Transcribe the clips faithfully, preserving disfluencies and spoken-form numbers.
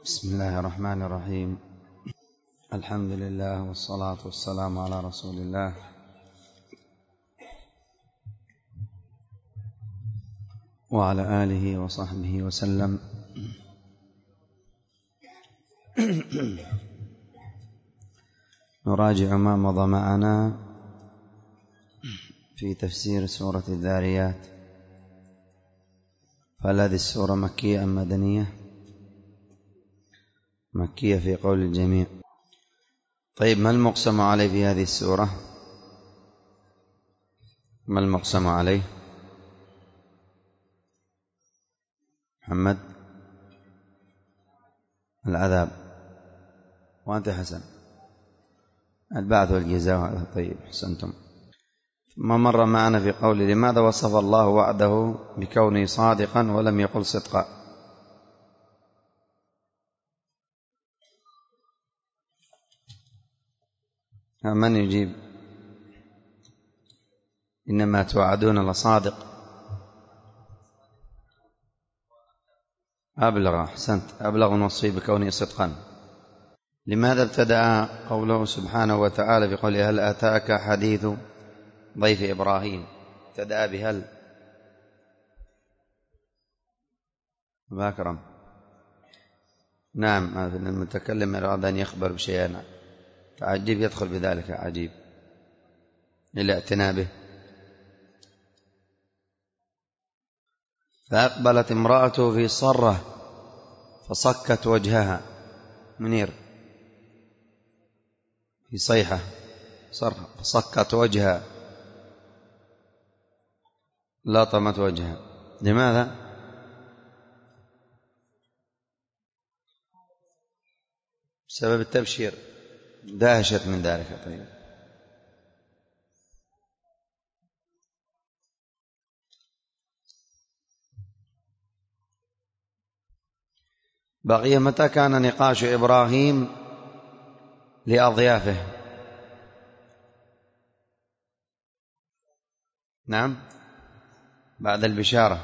بسم الله الرحمن الرحيم. الحمد لله والصلاة والسلام على رسول الله وعلى آله وصحبه وسلم. نراجع ما مضى معنا في تفسير سورة الذاريات. فهل هذه السورة مكية أم مدنية؟ مكية في قول الجميع. طيب، ما المقسم عليه في هذه السورة؟ ما المقسم عليه؟ محمد؟ العذاب. وأنت حسن؟ البعث والجزاء. هذا طيب، حسنتم. ما مر معنا في قوله لماذا وصف الله وعده بكونه صادقا ولم يقل صدقا؟ من يجيب؟ إنما توعدون لصادق. أبلغ. أحسنت، أبلغ الوصف بكونه صدقا. لماذا ابتدأ قوله سبحانه وتعالى بقوله هل أتاك حديث ضيف إبراهيم؟ ابتدأ بهل. باكرم. نعم، المتكلم أراد أن يخبر بشيء عجيب يدخل بذلك عجيب إلى اعتنابه. فأقبلت امرأته في صرة فصكت وجهها. منير في صيحة صرة فصكت وجهها، لطمت وجهها. لماذا؟ بسبب التبشير، دهشت من ذلك. طيب، بقي متى كان نقاش إبراهيم لأضيافه؟ نعم، بعد البشارة.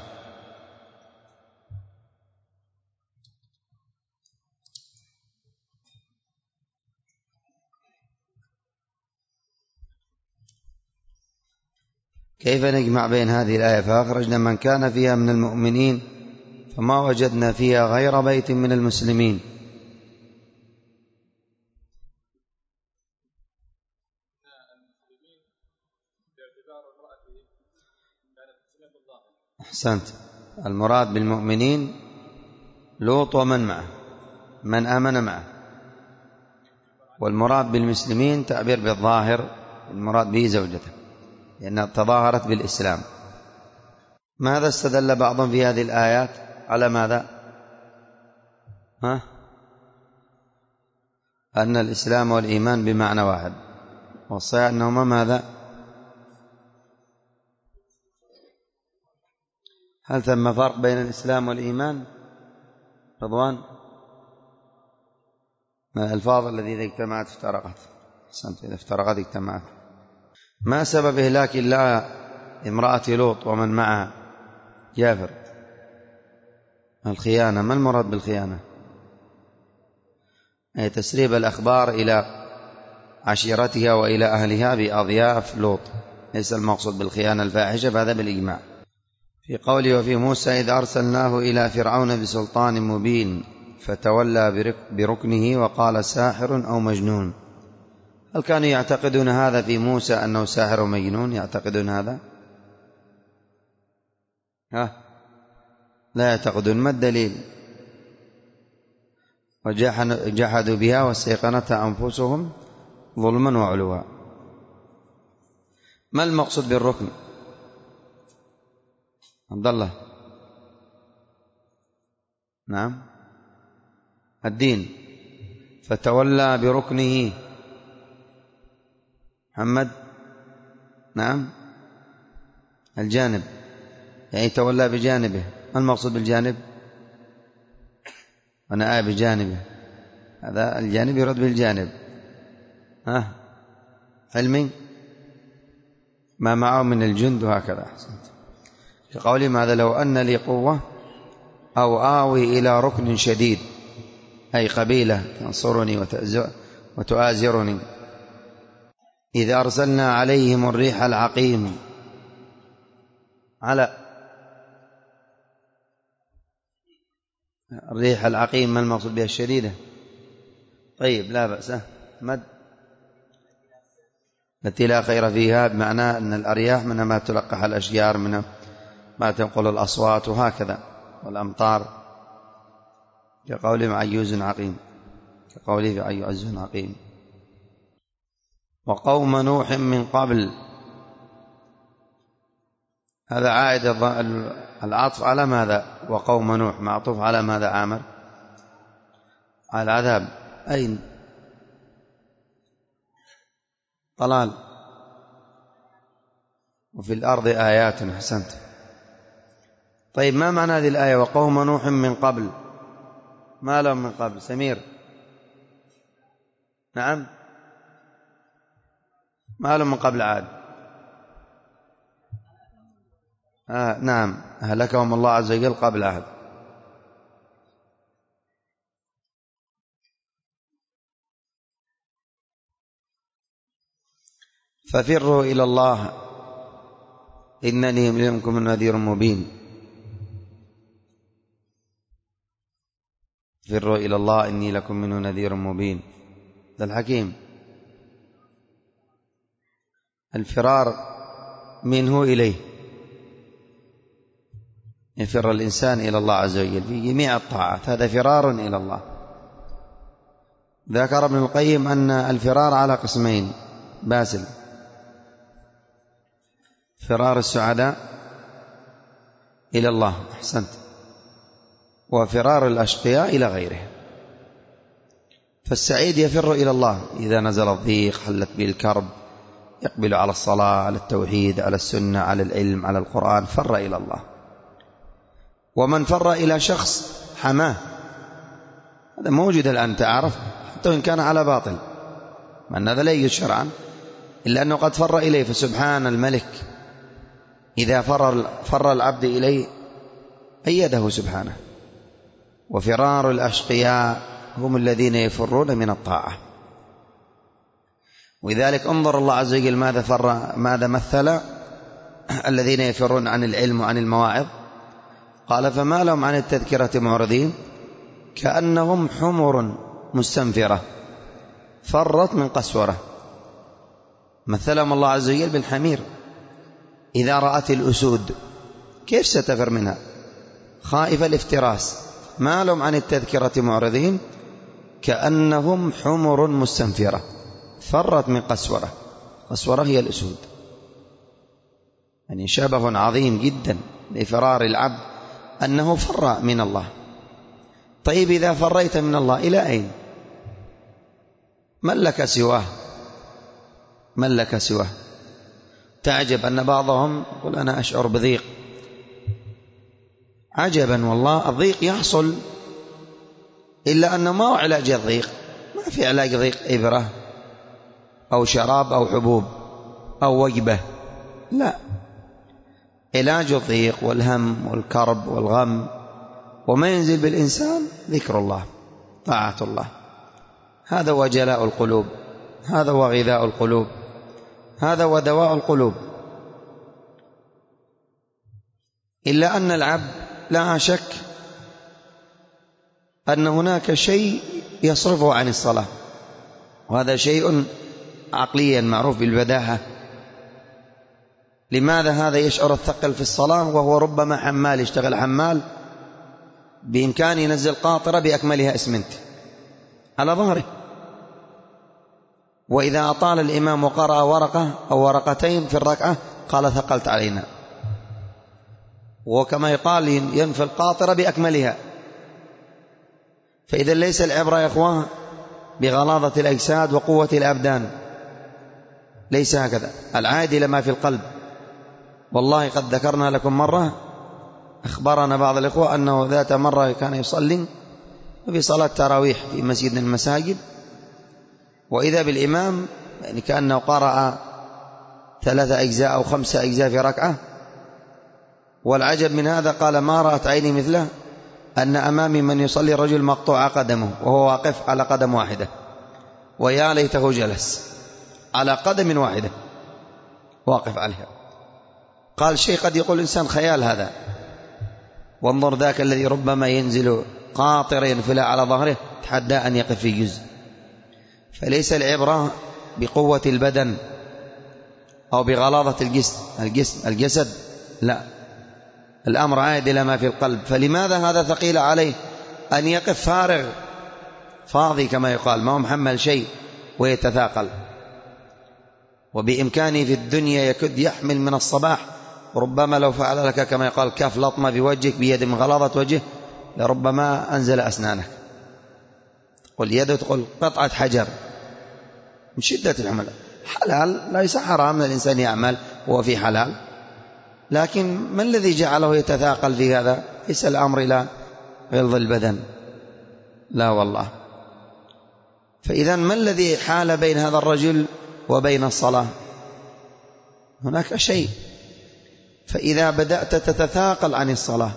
كيف نجمع بين هذه الآية فأخرجنا من كان فيها من المؤمنين فما وجدنا فيها غير بيت من المسلمين؟ أحسنت. المراد بالمؤمنين لوط ومن معه، من آمن معه. والمراد بالمسلمين تعبير بالظاهر، المراد به زوجته لأنها تظاهرت بالإسلام. ماذا استدل بعضهم في هذه الآيات؟ على ماذا؟ ها؟ أن الإسلام والإيمان بمعنى واحد، والصحيح أنهما ماذا؟ هل ثم فرق بين الإسلام والإيمان؟ رضوان، ما الألفاظ التي إذا اجتمعت افترقت؟ أحسنت، إذا افترقت اجتمعت. ما سبب إهلاك الله امرأة لوط ومن معها؟ جابر. الخيانة. ما المراد بالخيانة؟ أي تسريب الأخبار إلى عشيرتها وإلى أهلها بأضياف لوط، ليس المقصود بالخيانة الفاحشة، فهذا بالإجماع. في قوله وفي موسى إذ أرسلناه إلى فرعون بسلطان مبين فتولى بركنه وقال ساحر أو مجنون. هل كانوا يعتقدون هذا في موسى أنه ساحر أو مجنون؟ يعتقدون هذا؟ ها؟ لا يعتقدون. ما الدليل؟ وجحدوا بها واستيقنتها أنفسهم ظلما وعلوا. ما المقصود بالركن؟ عبد الله. نعم، الدين. فتولى بركنه. محمد. نعم، الجانب، يعني تولى بجانبه. ما المقصود بالجانب؟ أنا آية بجانبه، هذا الجانب يرد بالجانب. ها؟ علمي ما معه من الجند وهكذا. أحسنت. في قولي ماذا لو أن لي قوة أو آوي إلى ركن شديد، أي قبيلة تنصرني وتؤازرني. إذا أرسلنا عليهم الريح العقيم، على الريح العقيم ما المقصود بها؟ الشديدة. طيب لا بأس، مد التي لا خير فيها، بمعنى أن الأرياح منها ما تلقح الأشجار، منها ما تنقل الأصوات وهكذا، والأمطار، كقوله عجوز عقيم، كقوله عجوز عقيم. وقوم نوح من قبل، هذا عائد العطف على ماذا؟ وقوم نوح معطوف على ماذا عامر؟ على العذاب. أين؟ طلال. وفي الأرض آيات. أحسنت. طيب ما معنى هذه الآية وقوم نوح من قبل؟ ما لهم من قبل؟ سمير. نعم، ما لهم من قبل عاد. آه نعم، أهلكهم الله عز وجل قبل عهد. ففروا إلى الله إنني منكم نذير مبين. فروا إلى الله إني لكم منه نذير مبين. ذا الحكيم. الفرار منه إليه، يفر الإنسان إلى الله عز وجل في جميع الطاعات، هذا فرار إلى الله. ذكر ابن القيم أن الفرار على قسمين. باسل. فرار السعداء إلى الله. أحسنت. وفرار الأشقياء إلى غيره. فالسعيد يفر إلى الله إذا نزل الضيق، حلت به الكرب، يقبل على الصلاة، على التوحيد، على السنة، على العلم، على القرآن، فر إلى الله. ومن فر إلى شخص حماه، هذا موجود الآن تعرف، حتى وإن كان على باطل، مع أن هذا لا يجوز شرعا، إلا أنه قد فر إليه. فسبحان الملك إذا فر, فر العبد إليه أيده سبحانه. وفرار الأشقياء هم الذين يفرون من الطاعة. ولذلك انظر الله عز وجل ماذا فر ماذا مثل الذين يفرون عن العلم وعن المواعظ. قال فما لهم عن التذكرة معرضين كأنهم حمر مستنفرة فرت من قسورة. مثلهم الله عز وجل بالحمير إذا رأت الأسود كيف ستفر منها؟ خائفة الافتراس. ما لهم عن التذكرة معرضين كأنهم حمر مستنفرة فرت من قسورة. قسورة هي الأسود، يعني شبه عظيم جدا لفرار العبد أنه فر من الله. طيب إذا فريت من الله إلى أين؟ من لك سواه؟ من لك سواه؟ تعجب أن بعضهم يقول أنا أشعر بضيق. عجبا والله، الضيق يحصل، إلا أنه ما هو علاج الضيق. ما في علاج ضيق إبرة أو شراب أو حبوب أو وجبة، لا. علاج الضيق والهم والكرب والغم وما ينزل بالإنسان ذكر الله، طاعة الله. هذا هو جلاء القلوب، هذا هو غذاء القلوب، هذا هو دواء القلوب. إلا أن العبد لا شك أن هناك شيء يصرفه عن الصلاة، وهذا شيء عقليا معروف بالبداهة. لماذا هذا يشعر الثقل في الصلاة وهو ربما حمال، يشتغل حمال بإمكانه ينزل قاطرة بأكملها إسمنت على ظهره، وإذا أطال الإمام وقرأ ورقة أو ورقتين في الركعة قال ثقلت علينا. وكما يقال ينفي القاطرة بأكملها. فإذا ليس العبرة يا أخوان بغلاظة الأجساد وقوة الأبدان، ليس هكذا، العائد إلى ما في القلب. والله قد ذكرنا لكم مرة، أخبرنا بعض الإخوة أنه ذات مرة كان يصلي في صلاة تراويح في مسجد من المساجد، وإذا بالإمام يعني كأنه قرأ ثلاثة أجزاء أو خمسة أجزاء في ركعة. والعجب من هذا قال ما رأت عيني مثله، أن أمامي من يصلي رجل مقطوع قدمه وهو واقف على قدم واحدة، ويا ليته جلس على قدم واحدة واقف عليها. قال شيء قد يقول الإنسان خيال هذا، وانظر ذاك الذي ربما ينزل قاطرا ينفل على ظهره تحدى أن يقف في جزء. فليس العبرة بقوة البدن أو بغلاظة الجسد الجسد الجسد لا، الأمر عائد إلى ما في القلب. فلماذا هذا ثقيل عليه أن يقف فارغ فاضي كما يقال، ما هو محمل شيء ويتثاقل؟ وبإمكانه في الدنيا يكد يحمل من الصباح، وربما لو فعل لك كما يقال كف لطمة بوجهك بيد من غلاظة وجه لربما أنزل أسنانك. قل يد تقول قطعة حجر من شدة الحمل. حلال ليس حرام الإنسان يعمل وهو في حلال، لكن ما الذي جعله يتثاقل في هذا؟ ليس الأمر إلى غلظ البدن، لا والله. فإذا ما الذي حال بين هذا الرجل وبين الصلاة؟ هناك شيء. فإذا بدأت تتثاقل عن الصلاة،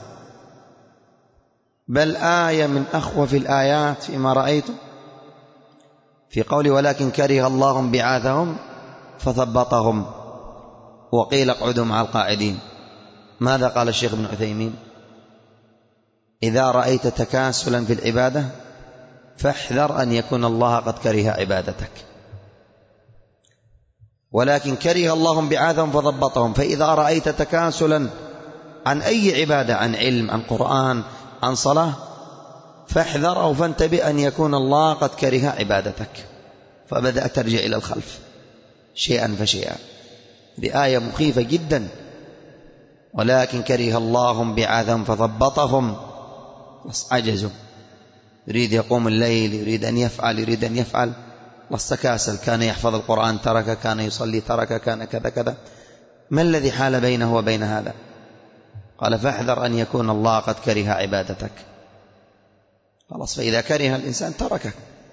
بل آية من أخوف الآيات فيما رأيت في قول ولكن كره الله بعاثهم فثبطهم وقيل اقعدوا مع القاعدين. ماذا قال الشيخ ابن عثيمين؟ إذا رأيت تكاسلا في العبادة فاحذر أن يكون الله قد كره عبادتك. ولكن كره الله بعاثهم فضبطهم. فإذا رأيت تكاسلا عن أي عبادة، عن علم، عن قرآن، عن صلاة، فاحذر أو فانتبه أن يكون الله قد كره عبادتك، فبدأ ترجع إلى الخلف شيئا فشيئا. بآية مخيفة جدا، ولكن كره الله بعاثهم فضبطهم، عجزوا. يريد يقوم الليل، يريد أن يفعل، يريد أن يفعل، واستكاسل. كان يحفظ القرآن ترك، كان يصلي ترك، كان كذا كذا. ما الذي حال بينه وبين هذا؟ قال فاحذر أن يكون الله قد كره عبادتك. خلاص، فإذا كره الإنسان تركه.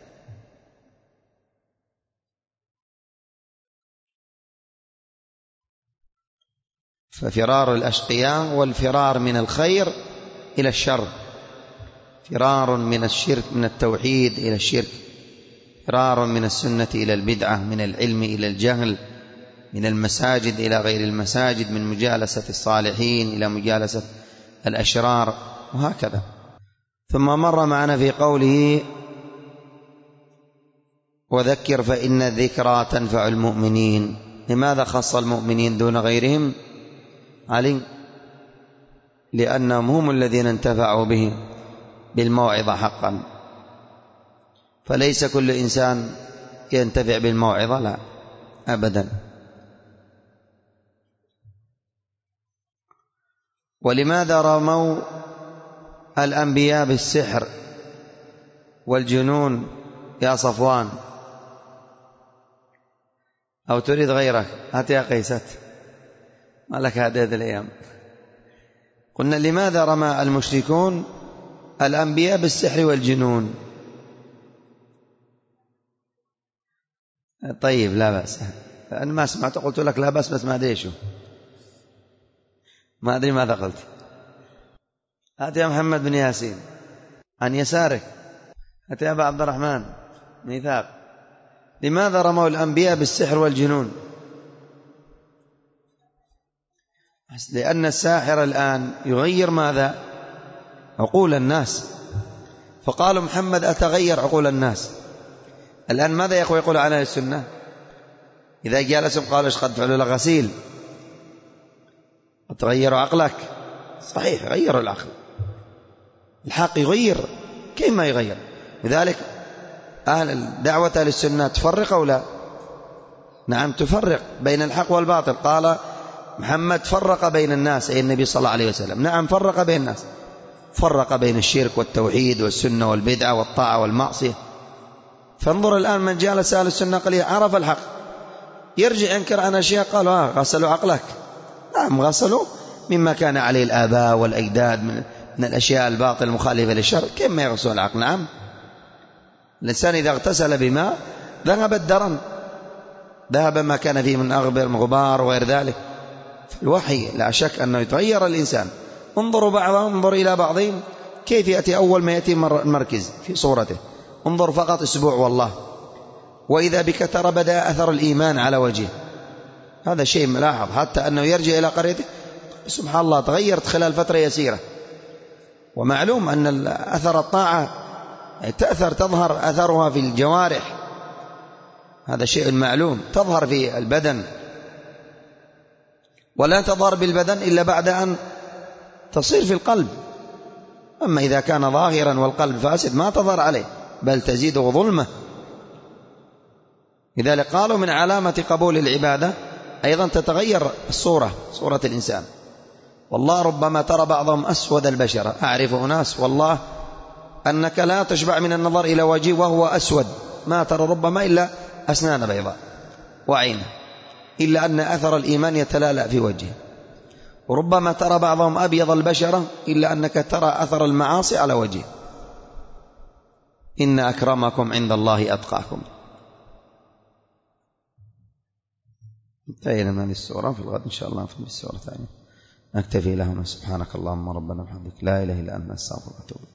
ففرار الأشقياء والفرار من الخير إلى الشر، فرار من الشرك من التوحيد إلى الشرك، فرار من السنة إلى البدعة، من العلم إلى الجهل، من المساجد إلى غير المساجد، من مجالسة الصالحين إلى مجالسة الأشرار، وهكذا. ثم مر معنا في قوله وذكر فإن الذكرى تنفع المؤمنين. لماذا خص المؤمنين دون غيرهم؟ علي لأنهم هم الذين انتفعوا به بالموعظة حقا. فليس كل إنسان ينتفع بالموعظة، لا أبدا. ولماذا رموا الأنبياء بالسحر والجنون يا صفوان؟ أو تريد غيرك؟ هات يا قيست، ما لك هذه الأيام. قلنا لماذا رمى المشركون الأنبياء بالسحر والجنون؟ طيب لا بأس. أنا ما سمعت، قلت لك لا بأس، بس ما أدري شو، ما أدري ماذا قلت. هات يا محمد بن ياسين عن يسارك، هات يا أبا عبد الرحمن ميثاق. لماذا رموا الأنبياء بالسحر والجنون؟ لأن الساحر الآن يغير ماذا؟ عقول الناس. فقالوا محمد أتغير عقول الناس. الآن ماذا يقول يقول عن السنة؟ إذا جالسوا قالوا ايش قد فعلوا لغسيل، تغيروا عقلك. صحيح، غيروا العقل. الحق يغير، كيف ما يغير؟ لذلك أهل الدعوة أهل السنة تفرق أو لا؟ نعم تفرق بين الحق والباطل. قال محمد فرق بين الناس، أي النبي صلى الله عليه وسلم. نعم فرق بين الناس، فرق بين الشرك والتوحيد والسنة والبدعة والطاعة والمعصية. فانظر الآن من جالس أهل السنة قليلا عرف الحق، يرجع ينكر عن أشياء قالوا آه غسلوا عقلك. نعم غسلوا مما كان عليه الآباء والأجداد من, من الأشياء الباطل المخالفة للشر. كيف ما يغسلون العقل؟ نعم. الإنسان إذا اغتسل بماء ذهب الدرن، ذهب ما كان فيه من أغبر من غبار وغير ذلك. الوحي لا شك أنه يتغير الإنسان. انظروا بعضهم، انظر إلى بعضهم كيف يأتي أول ما يأتي المركز في صورته؟ انظر فقط أسبوع والله، وإذا بك ترى بدأ أثر الإيمان على وجهه. هذا شيء ملاحظ، حتى أنه يرجع إلى قريته سبحان الله تغيرت خلال فترة يسيرة. ومعلوم أن أثر الطاعة تأثر تظهر أثرها في الجوارح، هذا شيء معلوم، تظهر في البدن، ولا تظهر بالبدن إلا بعد أن تصير في القلب. أما إذا كان ظاهرا والقلب فاسد ما تظهر عليه، بل تزيده ظلمة. لذلك قالوا من علامة قبول العبادة أيضا تتغير الصورة، صورة الإنسان. والله ربما ترى بعضهم أسود البشرة، أعرف أناس والله أنك لا تشبع من النظر إلى وجهه وهو أسود، ما ترى ربما إلا أسنان بيضاء وعينه، إلا أن أثر الإيمان يتلالأ في وجهه. وربما ترى بعضهم أبيض البشرة إلا أنك ترى أثر المعاصي على وجهه. إن أكرمكم عند الله أتقاكم. انتهينا من هذه السورة، في الغد إن شاء الله نفهم السورة الثانية. نكتفي لهنا. سبحانك اللهم ربنا وبحمدك لا إله إلا أنت نستغفرك ونتوب إليك.